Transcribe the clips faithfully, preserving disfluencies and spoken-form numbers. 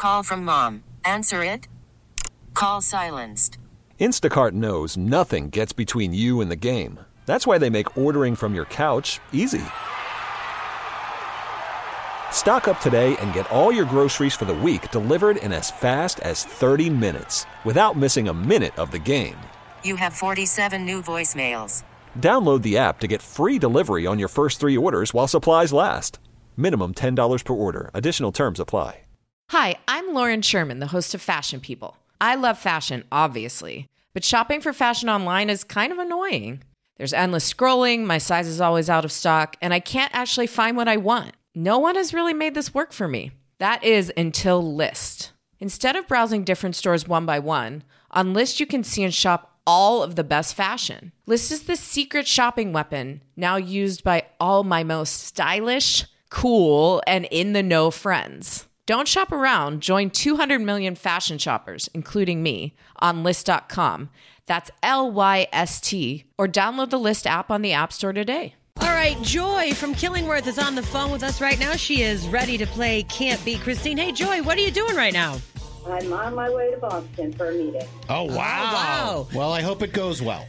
Call from mom. Answer it. Call silenced. Instacart knows nothing gets between you and the game. That's why they make ordering from your couch easy. Stock up today and get all your groceries for the week delivered in as fast as thirty minutes without missing a minute of the game. You have forty-seven new voicemails. Download the app to get free delivery on your first three orders while supplies last. Minimum ten dollars per order. Additional terms apply. Hi, I'm Lauren Sherman, the host of Fashion People. I love fashion, obviously, but shopping for fashion online is kind of annoying. There's endless scrolling, my size is always out of stock, and I can't actually find what I want. No one has really made this work for me. That is until Lyst. Instead of browsing different stores one by one, on Lyst you can see and shop all of the best fashion. Lyst is the secret shopping weapon now used by all my most stylish, cool, and in-the-know friends. Don't shop around. Join two hundred million fashion shoppers, including me, on Lyst dot com. That's L Y S T. Or download the Lyst app on the App Store today. All right, Joy from Killingworth is on the phone with us right now. She is ready to play Can't Beat Christine. Hey, Joy, what are you doing right now? I'm on my way to Boston for a meeting. Oh, wow. Oh, wow. Well, I hope it goes well.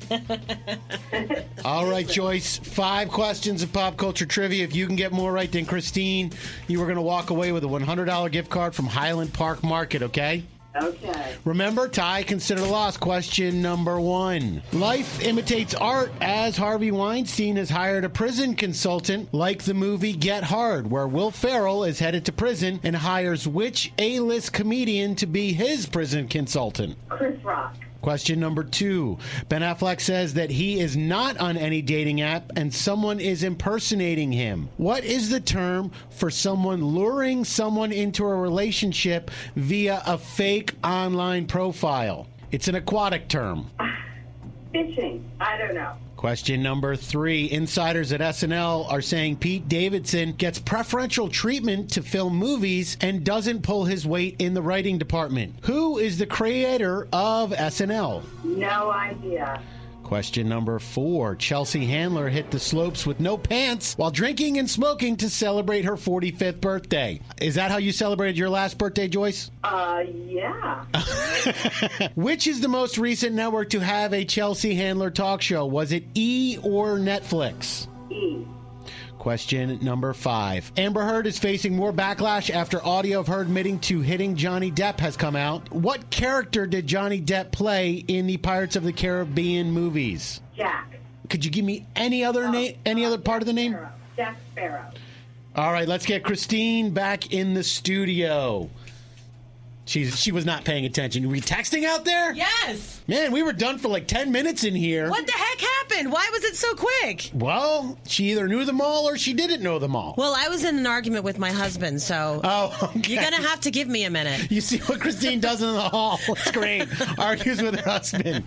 All right, Joyce, five questions of pop culture trivia. If you can get more right than Christine, you are going to walk away with a one hundred dollars gift card from Highland Park Market, okay? Okay. Remember, tie, consider loss. Question number one. Life imitates art as Harvey Weinstein has hired a prison consultant like the movie Get Hard, where Will Ferrell is headed to prison and hires which A-list comedian to be his prison consultant? Chris Rock. Question number two. Ben Affleck says that he is not on any dating app and someone is impersonating him. What is the term for someone luring someone into a relationship via a fake online profile? It's an aquatic term. Fishing. I don't know. Question number three. Insiders at S N L are saying Pete Davidson gets preferential treatment to film movies and doesn't pull his weight in the writing department. Who is the creator of S N L? No idea. Question number four. Chelsea Handler hit the slopes with no pants while drinking and smoking to celebrate her forty-fifth birthday. Is that how you celebrated your last birthday, Joyce? Uh, yeah. Which is the most recent network to have a Chelsea Handler talk show? Was it E or Netflix? E. Question number five. Amber Heard is facing more backlash after audio of her admitting to hitting Johnny Depp has come out. What character did Johnny Depp play in the Pirates of the Caribbean movies? Jack. Could you give me any other Oh, name? Any uh, other part of the name? Sparrow. Jack Sparrow. All right, let's get Christine back in the studio. She's she was not paying attention. Were we texting out there? Yes. Man, we were done for like ten minutes in here. What the heck happened? Why was it so quick? Well, she either knew them all or she didn't know them all. Well, I was in an argument with my husband, so Oh, okay. you're going to have to give me a minute. You see what Christine does in the hall. It's great. Argues with her husband.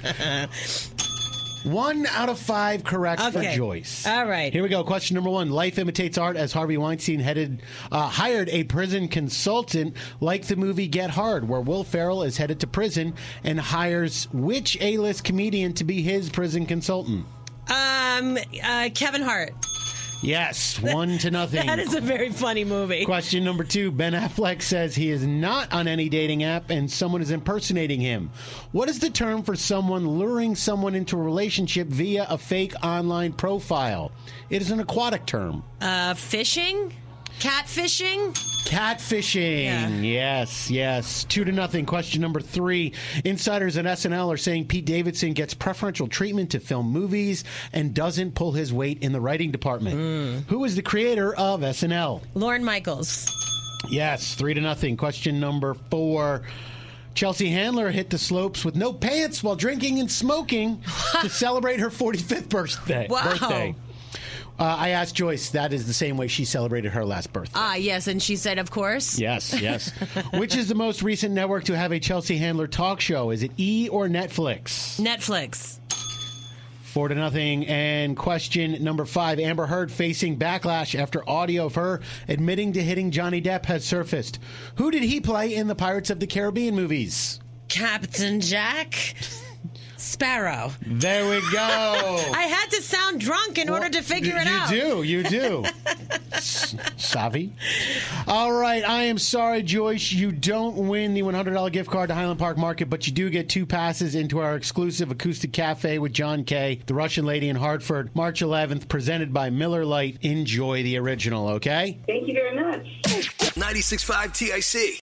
One out of five correct Okay. for Joyce. All right. Here we go. Question number one. Life imitates art as Harvey Weinstein headed, uh, hired a prison consultant like the movie Get Hard, where Will Ferrell is headed to prison and hires which A-list comedian to be his prison consultant? Um, uh, Kevin Hart. Yes, one to nothing. That is a very funny movie. Question number two. Ben Affleck says he is not on any dating app and someone is impersonating him. What is the term for someone luring someone into a relationship via a fake online profile? It is an aquatic term. Uh, fishing? Catfishing? Catfishing. Yeah. Yes, yes. Two to nothing. Question number three. Insiders at S N L are saying Pete Davidson gets preferential treatment to film movies and doesn't pull his weight in the writing department. Mm. Who is the creator of S N L? Lorne Michaels. Yes, three to nothing. Question number four. Chelsea Handler hit the slopes with no pants while drinking and smoking to celebrate her forty-fifth birthday. Wow. birthday. Uh, I asked Joyce, that is the same way she celebrated her last birthday. Ah, yes, and she said, of course. Yes, yes. Which is the most recent network to have a Chelsea Handler talk show? Is it E or Netflix? Netflix. Four to nothing. And question number five. Amber Heard facing backlash after audio of her admitting to hitting Johnny Depp has surfaced. Who did he play in the Pirates of the Caribbean movies? Captain Jack. Sparrow. There we go. I had to sound drunk in order to figure you, it out. You do, you do. S- Savvy. All right, I am sorry, Joyce. You don't win the one hundred dollars gift card to Highland Park Market, but you do get two passes into our exclusive acoustic cafe with John Kay, the Russian Lady in Hartford, March eleventh, presented by Miller Lite. Enjoy the original, okay? Thank you very much. ninety-six point five T I C.